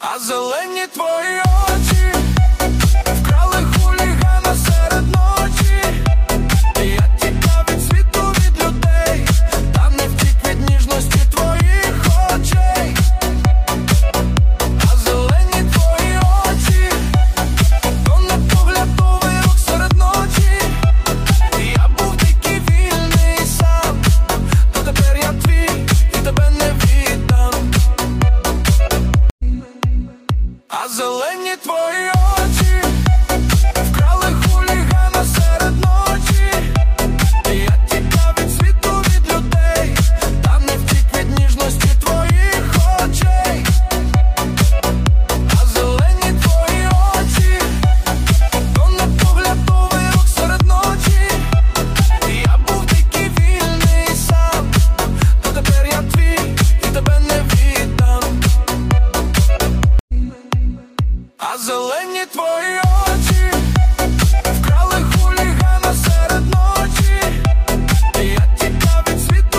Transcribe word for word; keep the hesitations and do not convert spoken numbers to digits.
А зелені твої очі вкрали хулігана серед ночі. Я тікав від світу, від людей, та не втік від ніжності твоїх очей. А зелені твої очі, то непоглядовий рух серед ночі. Я був дикий, вільний сам, то тепер я твій і тебе не віддам. А зелені твої очі вкрали хулігана серед ночі. Я тікав від світу, від людей, та не втік від ніжності твоїх очей. А зелені твої очі, то непоглядовий рух серед ночі. Я був дикий, вільний сам, то тепер я твій і тебе не віддам. А зелені твої